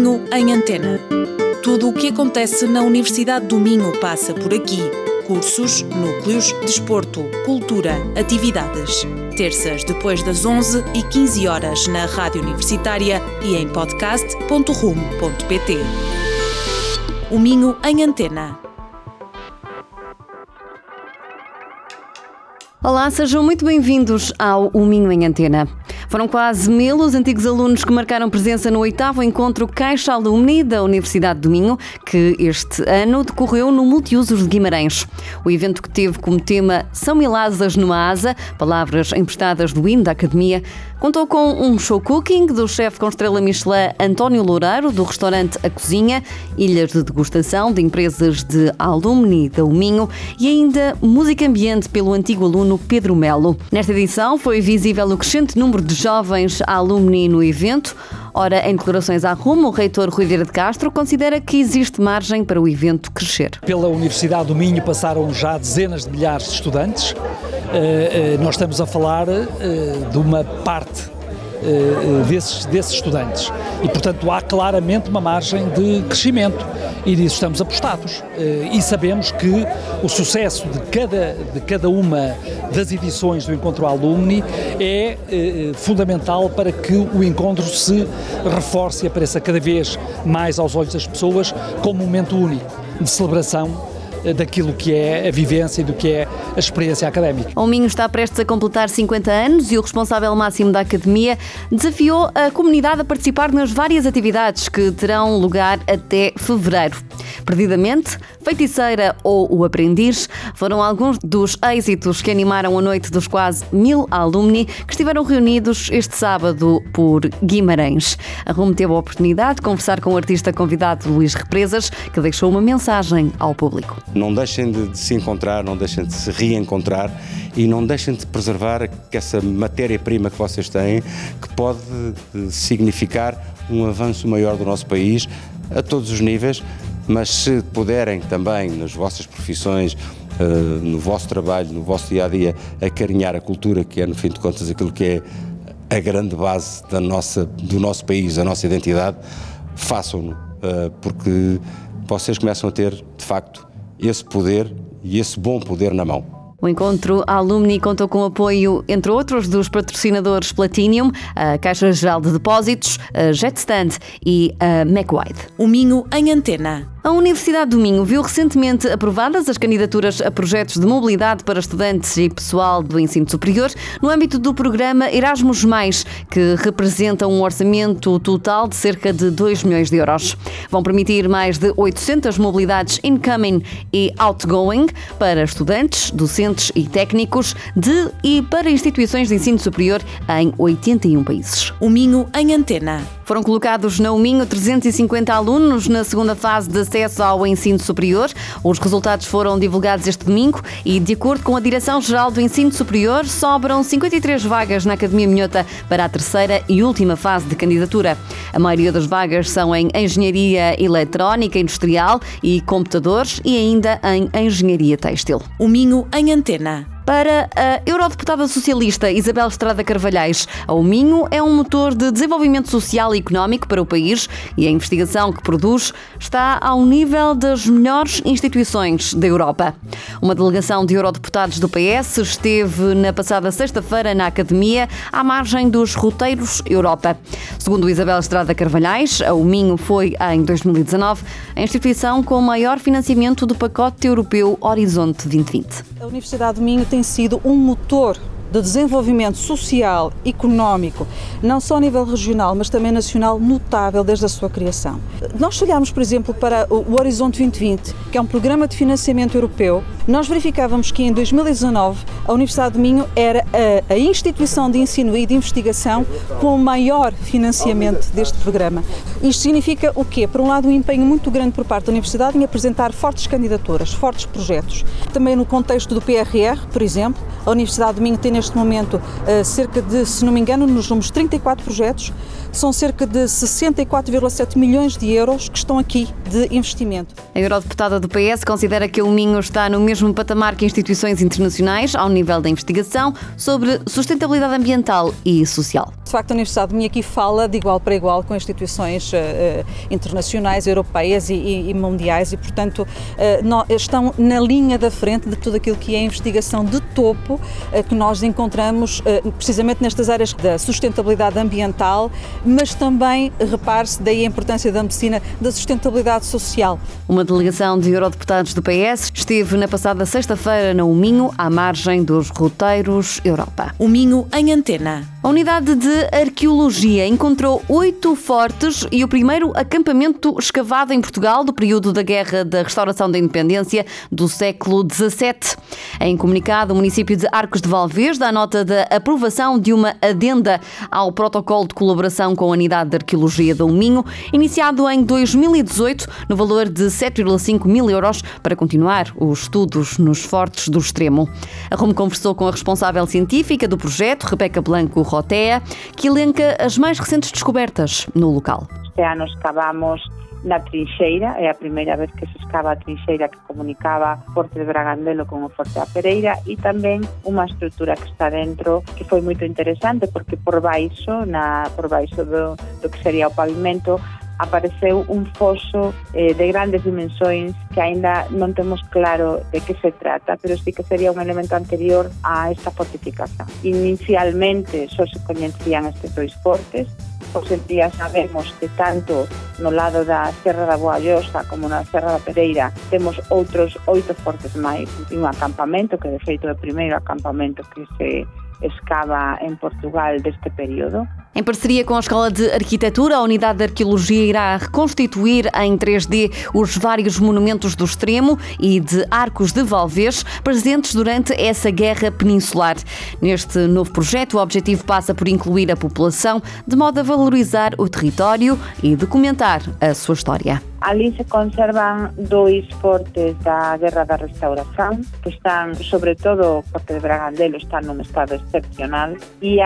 Minho em Antena. Tudo o que acontece na Universidade do Minho passa por aqui. Cursos, núcleos, desporto, cultura, atividades. Terças depois das 11 e 15 horas na Rádio Universitária e em podcast.rum.pt. O Minho em Antena. Olá, sejam muito bem-vindos ao O Minho em Antena. Foram quase 1000 os antigos alunos que marcaram presença no 8º encontro Caixa Alumni da Universidade do Minho, que este ano decorreu no Multiusos de Guimarães. O evento, que teve como tema São Mil Asas numa Asa, palavras emprestadas do hino da Academia, contou com um show cooking do chefe com estrela Michelin António Loureiro, do restaurante A Cozinha, ilhas de degustação de empresas de alumni da Minho e ainda música ambiente pelo antigo aluno Pedro Melo. Nesta edição foi visível o crescente número de jovens alumni no evento. Ora, em declarações à RUM, o reitor Rui Vieira de Castro considera que existe margem para o evento crescer. Pela Universidade do Minho passaram já dezenas de milhares de estudantes. Nós estamos a falar de uma parte desses estudantes e, portanto, há claramente uma margem de crescimento e disso estamos apostados. E sabemos que o sucesso de cada uma das edições do Encontro Alumni é fundamental para que o encontro se reforce e apareça cada vez mais aos olhos das pessoas como um momento único de celebração daquilo que é a vivência e do que é a experiência académica. O Minho está prestes a completar 50 anos e o responsável máximo da Academia desafiou a comunidade a participar nas várias atividades que terão lugar até fevereiro. Perdidamente, Feiticeira ou O Aprendiz foram alguns dos êxitos que animaram a noite dos quase 1000 alumni que estiveram reunidos este sábado por Guimarães. A RUM teve a oportunidade de conversar com o artista convidado Luís Represas, que deixou uma mensagem ao público. Não deixem de se encontrar, não deixem de se reencontrar e não deixem de preservar essa matéria-prima que vocês têm, que pode significar um avanço maior do nosso país a todos os níveis, mas se puderem também nas vossas profissões, no vosso trabalho, no vosso dia-a-dia, acarinhar a cultura, que é no fim de contas aquilo que é a grande base do nosso país, da nossa identidade, façam-no, porque vocês começam a ter, de facto, esse poder e esse bom poder na mão. O encontro Alumni contou com o apoio, entre outros, dos patrocinadores Platinum, a Caixa Geral de Depósitos, a Jetstand e a McWide. O Minho em Antena. A Universidade do Minho viu recentemente aprovadas as candidaturas a projetos de mobilidade para estudantes e pessoal do ensino superior no âmbito do programa Erasmus+, que representa um orçamento total de cerca de 2 milhões de euros. Vão permitir mais de 800 mobilidades incoming e outgoing para estudantes, docentes e técnicos de e para instituições de ensino superior em 81 países. O Minho em Antena. Foram colocados na Minho 350 alunos na segunda fase de acesso ao ensino superior. Os resultados foram divulgados este domingo e, de acordo com a Direção-Geral do Ensino Superior, sobram 53 vagas na Academia Minhota para a terceira e última fase de candidatura. A maioria das vagas são em Engenharia Eletrónica Industrial e Computadores e ainda em Engenharia Têxtil. O Minho em Antena. Para a eurodeputada socialista Isabel Estrada Carvalhais, o Minho é um motor de desenvolvimento social e económico para o país e a investigação que produz está ao nível das melhores instituições da Europa. Uma delegação de eurodeputados do PS esteve na passada sexta-feira na Academia à margem dos roteiros Europa. Segundo Isabel Estrada Carvalhais, o Minho foi, em 2019, a instituição com maior financiamento do pacote europeu Horizonte 2020. A Universidade do Minho tem sido um motor de desenvolvimento social, económico, não só a nível regional, mas também nacional, notável desde a sua criação. Nós olharmos, por exemplo, para o Horizonte 2020, que é um programa de financiamento europeu, nós verificávamos que em 2019 a Universidade do Minho era a instituição de ensino e de investigação com o maior financiamento deste programa. Isto significa o quê? Por um lado, um empenho muito grande por parte da Universidade em apresentar fortes candidaturas, fortes projetos. Também no contexto do PRR, por exemplo, a Universidade do Minho tem neste momento cerca de, se não me engano, nos números 34 projetos, são cerca de 64,7 milhões de euros que estão aqui de investimento. A eurodeputada do PS considera que o Minho está no mesmo patamar que instituições internacionais ao nível da investigação sobre sustentabilidade ambiental e social. De facto, a Universidade do Minho aqui fala de igual para igual com instituições internacionais, europeias e mundiais e, portanto, estão na linha da frente de tudo aquilo que é a investigação de topo que nós encontramos precisamente nestas áreas da sustentabilidade ambiental, mas também, repare-se, daí a importância da medicina, da sustentabilidade social. Uma delegação de eurodeputados do PS esteve na passada sexta-feira no Minho, à margem dos roteiros Europa. O Minho em Antena. A unidade de arqueologia encontrou 8 fortes e o primeiro acampamento escavado em Portugal do período da Guerra da Restauração da Independência do século XVII. Em comunicado, o município de Arcos de Valdevez dá nota da aprovação de uma adenda ao protocolo de colaboração com a unidade de arqueologia do Minho, iniciado em 2018, no valor de 7,5 mil euros, para continuar os estudos nos fortes do Extremo. A RUM conversou com a responsável científica do projeto, Rebeca Blanco Rotea, que elenca as mais recentes descobertas no local. Este ano escavamos na trincheira, é a primeira vez que se escava a trincheira que comunicaba Forte de Bragandelo con o Forte da Pereira, e tamén unha estrutura que está dentro que foi moito interesante porque por baixo do que sería o pavimento apareceu un foso de grandes dimensões que aínda non temos claro de que se trata, pero sí que sería un elemento anterior a esta fortificación. Inicialmente só se coñecían estes dois fortes. Hoxe en día sabemos que tanto no lado da Serra da Boa Llosa como na Serra da Pereira temos outros 8 fortes máis, un acampamento que de feito é o primeiro acampamento que se escava em Portugal deste período. Em parceria com a Escola de Arquitetura, a Unidade de Arqueologia irá reconstituir em 3D os vários monumentos do Extremo e de Arcos de Valdevez presentes durante essa guerra peninsular. Neste novo projeto, o objetivo passa por incluir a população de modo a valorizar o território e documentar a sua história. Ali se conservan 2 fortes da Guerra da Restauración que están, sobre todo o Forte de Bragandelo, está nun estado excepcional, e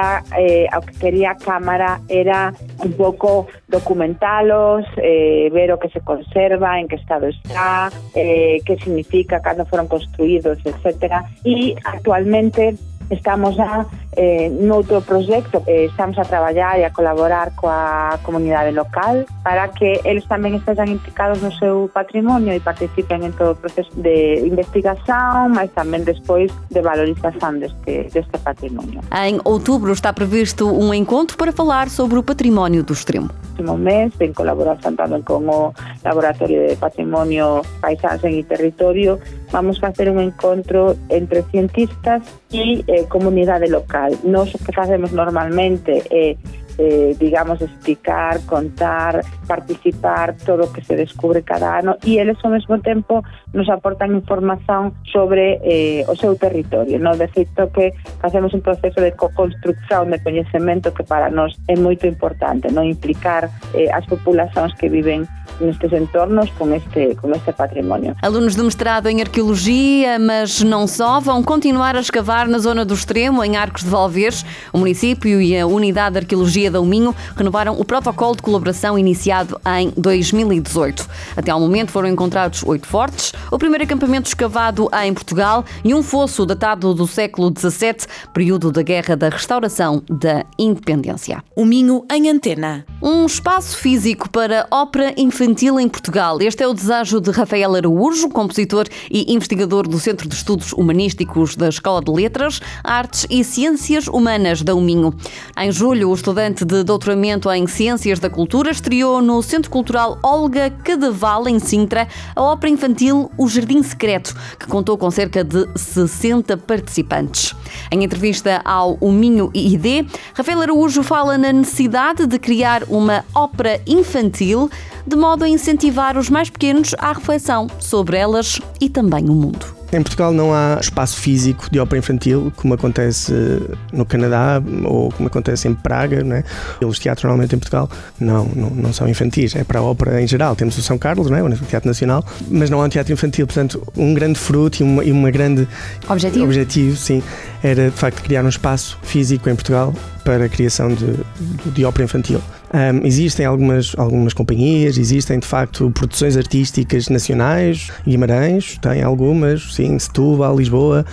o que quería a Cámara era un pouco documentalos, ver o que se conserva, en que estado está, que significa, cando foron construídos, etc. E actualmente estamos já noutro proxecto, estamos a traballar e a colaborar coa comunidade local para que eles tamén estén implicados no seu patrimonio e participen en todo o proceso de investigación, mas tamén despois de valorización deste patrimonio. Em outubro está previsto um encontro para falar sobre o património do Extremo. Próximo mes, en colaboración tamén con o Laboratorio de Patrimonio, Paisaxe e Territorio, vamos a facer un encontro entre cientistas e comunidade local. Nós o que facemos normalmente é digamos, explicar, contar, participar, todo o que se descubre cada ano, e eles ao mesmo tempo nos aportan información sobre o seu territorio, non? De feito que facemos un proceso de co-construcción de coñecemento que para nós é moito importante, non? Implicar as populacións que viven nestes entornos con este patrimonio. Alunos de mestrado em Arqueologia, mas não só, vão continuar a escavar na zona do Extremo, em Arcos de Valdevez. O município e a Unidade de Arqueologia do Minho renovaram o protocolo de colaboração iniciado em 2018. Até ao momento foram encontrados 8 fortes, o primeiro acampamento escavado em Portugal e um fosso datado do século XVII, período da Guerra da Restauração da Independência. O Minho em Antena. Um espaço físico para ópera infantil em Portugal. Este é o desejo de Rafael Araújo, compositor e investigador do Centro de Estudos Humanísticos da Escola de Letras, Artes e Ciências Humanas da Minho. Em julho, o estudante de doutoramento em Ciências da Cultura estreou no Centro Cultural Olga Cadaval, em Sintra, a ópera infantil O Jardim Secreto, que contou com cerca de 60 participantes. Em entrevista ao Minho ID, Rafael Araújo fala na necessidade de criar uma ópera infantil de modo a incentivar os mais pequenos à reflexão sobre elas e também o mundo. Em Portugal não há espaço físico de ópera infantil, como acontece no Canadá ou como acontece em Praga, não é? Os teatros normalmente em Portugal não são infantis, é para a ópera em geral. Temos o São Carlos, não é? O Teatro Nacional, mas não há um teatro infantil. Portanto, um grande fruto e uma grande objetivo, sim, era de facto criar um espaço físico em Portugal para a criação de ópera infantil. Existem algumas companhias, existem de facto produções artísticas nacionais. Guimarães tem algumas, sim, Setúbal, Lisboa,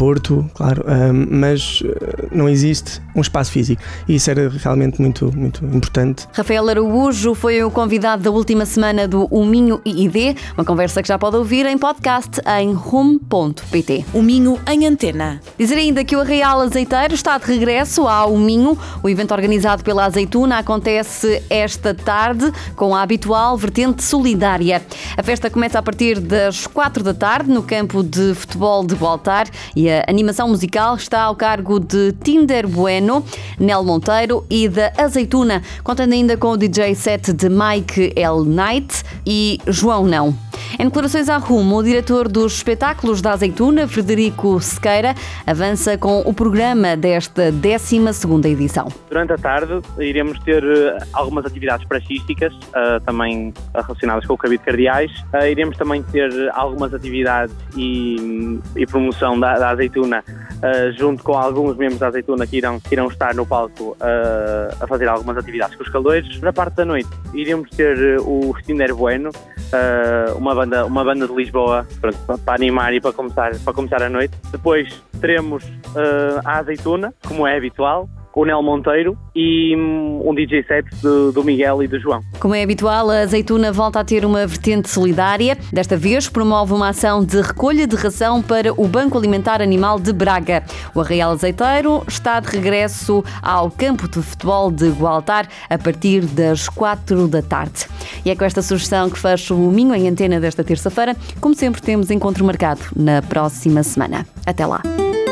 desporto, claro, mas não existe um espaço físico e isso era realmente muito importante. Rafael Araújo foi o convidado da última semana do O Minho ID, uma conversa que já pode ouvir em podcast em rumo.pt. O Minho em Antena. Dizer ainda que o Arraial Azeiteiro está de regresso ao Minho. O evento organizado pela Azeituna acontece esta tarde com a habitual vertente solidária. A festa começa a partir das 4 da tarde no campo de futebol de Gualtar e a animação musical está ao cargo de Tinder Bueno, Nel Monteiro e da Azeituna, contando ainda com o DJ set de Mike L. Knight e João Não. Em declarações à Rumo, o diretor dos espetáculos da Azeituna, Frederico Sequeira, avança com o programa desta 12ª edição. Durante a tarde iremos ter algumas atividades praxísticas, também relacionadas com o cabide cardeais. Iremos também ter algumas atividades e promoção da Azeituna, junto com alguns membros da Azeituna que irão estar no palco a fazer algumas atividades com os calores. Na parte da noite iremos ter o Tinder Bueno, uma banda de Lisboa, para animar e para começar a noite. Depois teremos a Azeituna, como é habitual, o Nel Monteiro e um DJ set do Miguel e do João. Como é habitual, a Azeituna volta a ter uma vertente solidária. Desta vez promove uma ação de recolha de ração para o Banco Alimentar Animal de Braga. O Arraial Azeiteiro está de regresso ao campo de futebol de Gualtar a partir das 4 da tarde. E é com esta sugestão que fecho o Minho em Antena desta terça-feira. Como sempre, temos encontro marcado na próxima semana. Até lá.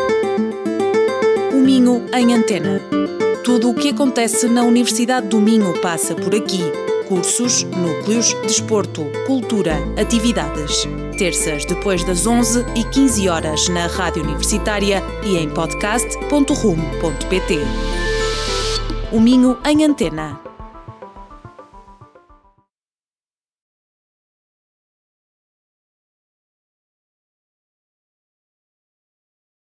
O Minho em Antena. Tudo o que acontece na Universidade do Minho passa por aqui. Cursos, núcleos, desporto, cultura, atividades. Terças depois das 11h15 na Rádio Universitária e em podcast.rumo.pt. O Minho em Antena.